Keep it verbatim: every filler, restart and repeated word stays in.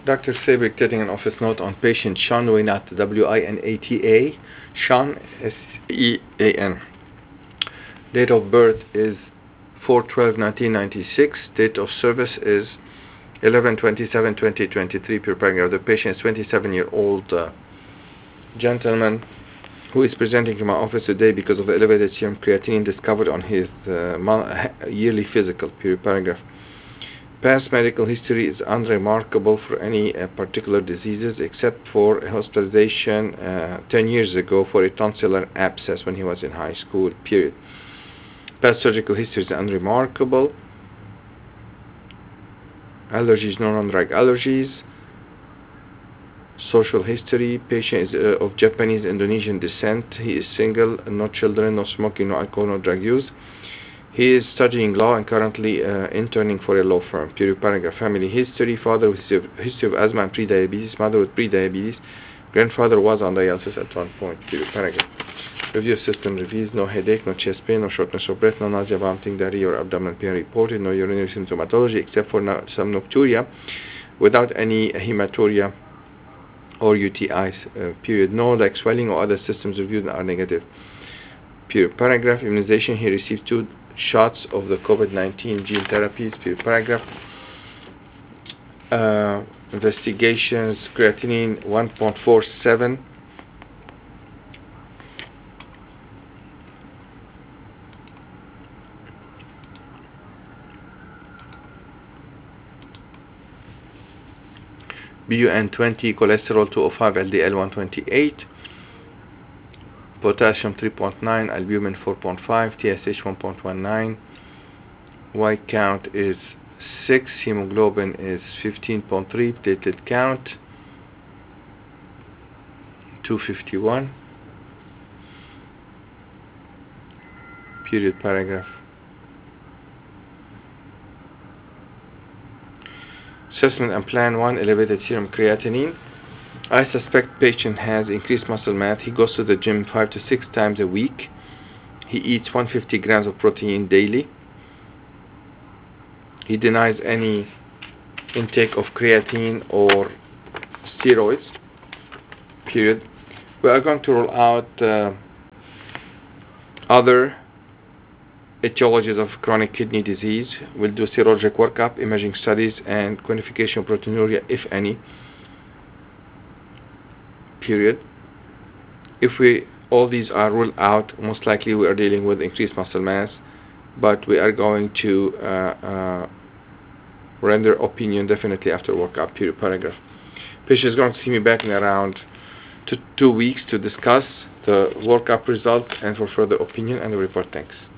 Doctor Sabik taking an office note on patient Sean Winata, W I N A T A, Sean, S E A N. Date of birth is four twelve nineteen ninety-six. Date of service is eleven twenty-seven twenty twenty-three per paragraph. The patient is twenty-seven-year-old uh, gentleman who is presenting to my office today because of elevated serum creatinine discovered on his uh, yearly physical, per paragraph. Past medical history is unremarkable for any uh, particular diseases except for hospitalization uh, ten years ago for a tonsillar abscess when he was in high school, period. Past surgical history is unremarkable. Allergies, non-drug allergies. Social history, patient is uh, of Japanese Indonesian descent. He is single, no children, no smoking, no alcohol, no drug use. He is studying law and currently uh, interning for a law firm. Period paragraph. Family history: father with history of asthma and pre-diabetes, mother with pre-diabetes, grandfather was on dialysis at one point. Period paragraph. Review of system reviews: no headache, no chest pain, no shortness of breath, no nausea, vomiting, diarrhea, or abdominal pain reported, no urinary symptomatology except for no, some nocturia without any hematuria or U T Is. Uh, period. No like swelling or other systems reviewed are negative. Period paragraph. Immunization: he received two shots of the COVID nineteen gene therapies. Period paragraph. Uh, investigations: creatinine one point four seven. B U N twenty, cholesterol two oh five, L D L one twenty-eight, potassium three point nine, albumin four point five, T S H one point one nine, white count is six, hemoglobin is fifteen point three, platelet count two fifty-one. Period paragraph. Assessment and plan one: elevated serum creatinine. I suspect patient has increased muscle mass. He goes to the gym five to six times a week. He eats one hundred fifty grams of protein daily. He denies any intake of creatine or steroids. Period. We are going to roll out uh, other etiologies of chronic kidney disease. We'll do serologic workup, imaging studies, and quantification of proteinuria, if any. Period. If we all these are ruled out, most likely we are dealing with increased muscle mass, but we are going to uh, uh, render opinion definitely after workup. Period paragraph. Patient is going to see me back in around two, two weeks to discuss the workup results and for further opinion and the report. Thanks.